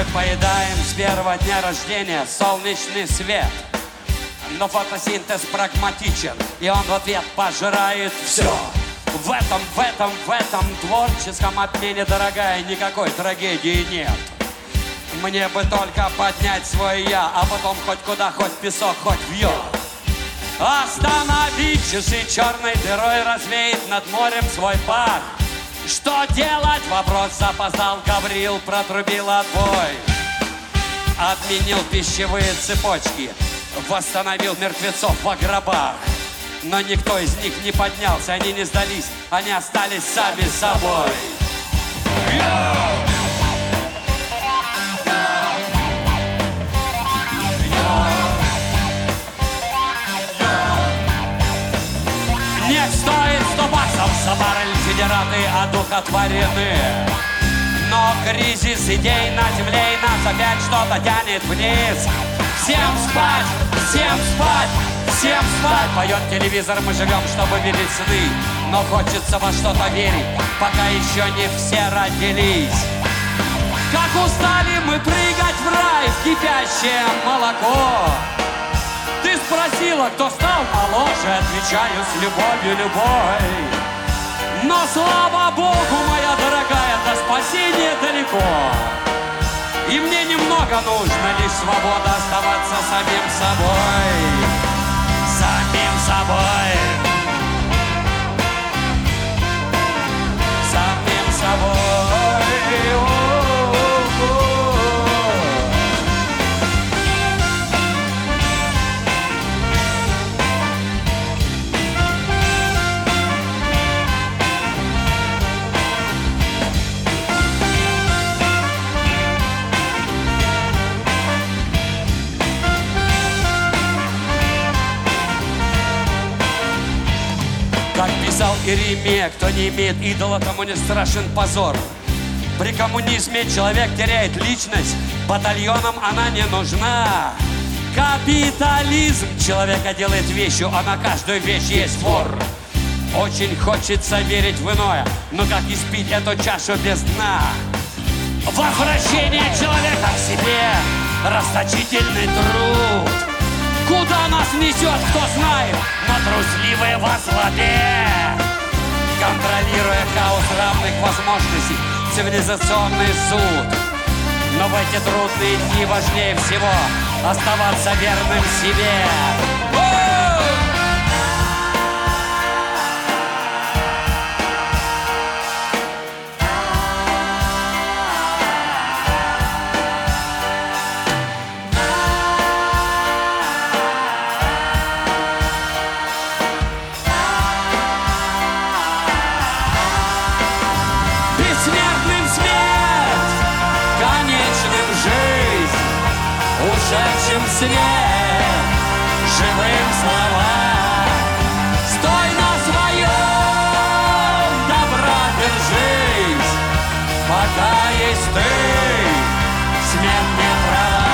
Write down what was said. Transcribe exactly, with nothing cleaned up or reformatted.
Поедаем с первого дня рождения солнечный свет. Но фотосинтез прагматичен, и он в ответ пожирает все. В этом, в этом, в этом творческом обмене, дорогая, никакой трагедии нет. Мне бы только поднять свой я, а потом хоть куда, хоть песок, хоть вьет. Остановить часы черной дырой, развеять над морем свой пар. Что делать? Вопрос запоздал, Гаврил протрубил отбой. Отменил пищевые цепочки, восстановил мертвецов во гробах. Но никто из них не поднялся, они не сдались, они остались сами собой. Не стоит сто баксов за баррель, федераты одухотворены. Но кризис идей на земле, и нас опять что-то тянет вниз. Всем спать, всем спать, всем спать. Поет телевизор, мы живем, чтобы видеть сны. Но хочется во что-то верить, пока еще не все родились. Как устали мы прыгать в рай, в кипящее молоко. Ты спросила, кто стал моложе, отвечаю с любовью любой. Но слава Богу, моя дорогая, до спасения далеко. И мне немного нужно, лишь свобода оставаться самим собой. Самим собой. Самим собой. Как писал Иеремия, кто не имеет идола, тому не страшен позор. При коммунизме человек теряет личность, батальонам она не нужна. Капитализм человека делает вещью, а на каждую вещь есть вор. Очень хочется верить в иное, но как испить эту чашу без дна? Возвращение человека к себе, расточительный труд. Куда нас несет, кто знает, но трусливые во главе. Контролируя хаос равных возможностей, цивилизационный суд. Но в эти трудные дни важнее всего оставаться верным себе. Ушедшим свет, живым слова. Стой на своем, добра держись, пока есть ты, смерть не права.